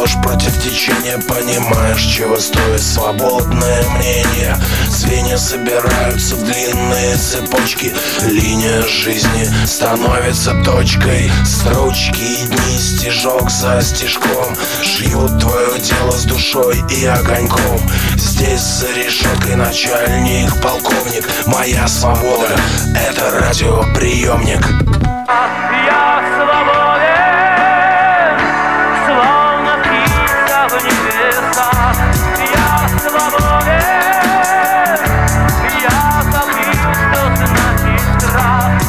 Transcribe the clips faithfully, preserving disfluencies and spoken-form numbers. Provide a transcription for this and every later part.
Идешь против течения, понимаешь, чего стоит свободное мнение. Звенья собираются в длинные цепочки, линия жизни становится точкой. Строчки и дни, стежок за стежком, шьют твое дело с душой и огоньком. Здесь за решеткой начальник, полковник. Моя свобода — это радиоприемник. Я свободен, словно птица в небесах. Я свободен, я забыл, что значит страх.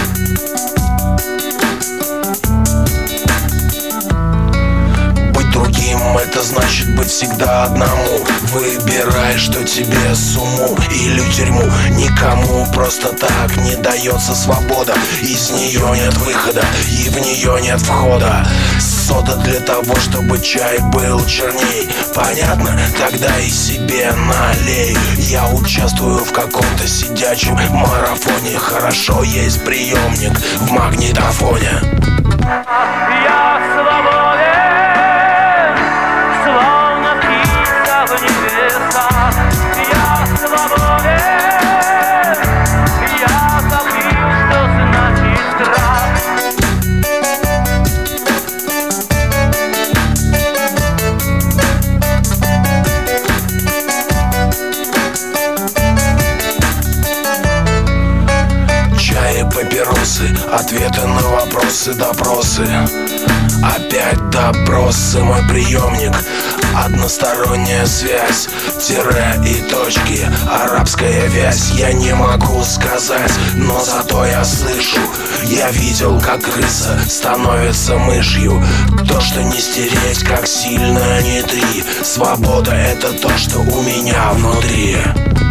Быть другим — это значит быть всегда одному. Выбирай, что тебе с уму или тюрьму. Никому просто так не дается свобода. Из нее нет выхода и в нее нет входа. Сода для того, чтобы чай был черней. Понятно? Тогда и себе налей. Я участвую в каком-то сидячем марафоне. Хорошо, есть приемник в магнитофоне. Я свободен, словно птица в небесах. Я свободен, я забыл, что значит страх. Чай и папиросы, ответы на вопросы, допросы. Опять допросы, мой приемник. Односторонняя связь, тире и точки, арабская вязь. Я не могу сказать, но зато я слышу. Я видел, как крыса становится мышью. То, что не стереть, как сильно не три. Свобода — это то, что у меня внутри.